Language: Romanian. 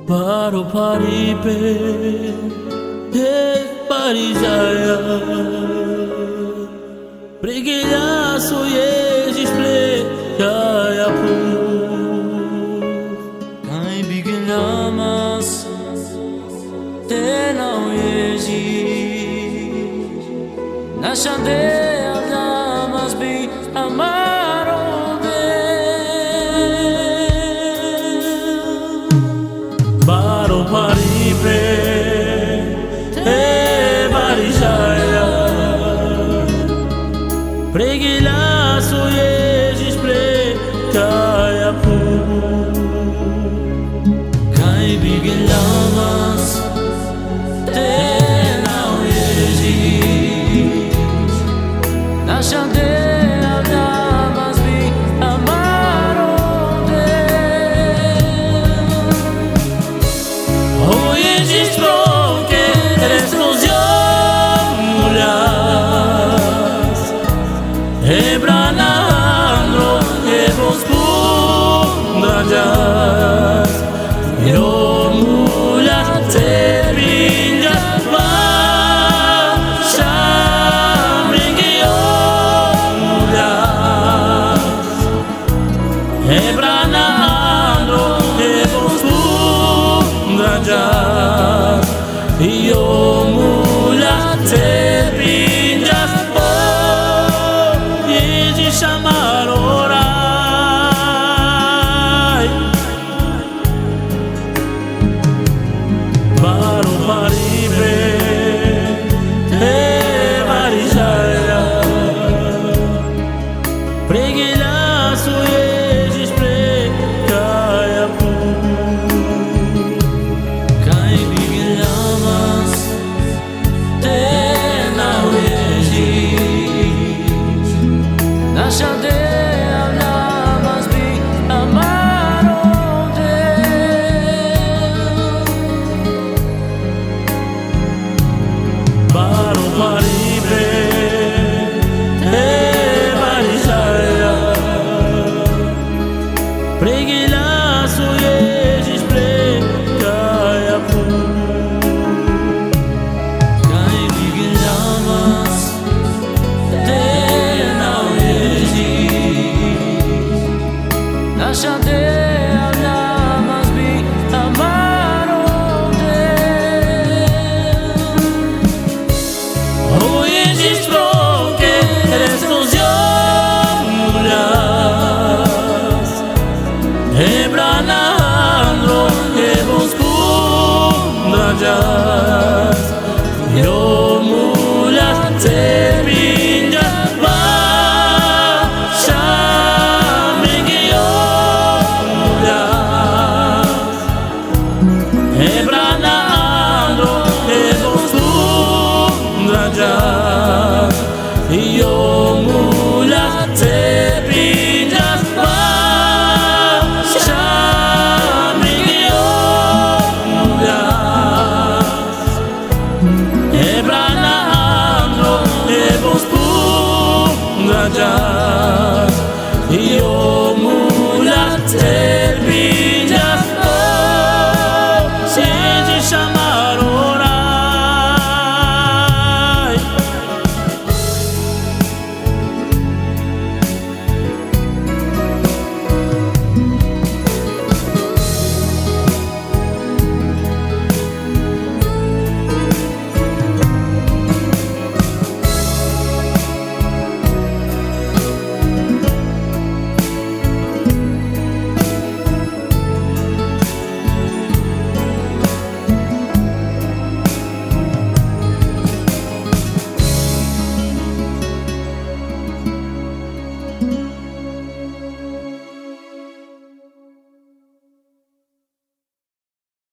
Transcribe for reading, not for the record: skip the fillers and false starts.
Paro paripe e parijaya Pregilhaço e display kaya pu Ai biglamas te não yeji Na chandea damas bi amaro Paro paripe e parijaya Pregilhaço e display kaya pu Ai biglamas te não yeji Na chandea damas bi amaro Ebranando e vos pundrajas Yo mulher te pinga va Shamringi yo mulher Ebranando e vos pundrajas Yo mulher te pinga chamar orai Paro paripe e parijaya Pregilhaço e display kaya pu Cai biglamas te não existe Na chandea damas bi amaro Paro paripe e parijaya Pregilhaço e display kaya pu Cai biglamas te não Na chandea damas bi amaro Hoy registro que eres mulheres Ebranando e vos pundrajas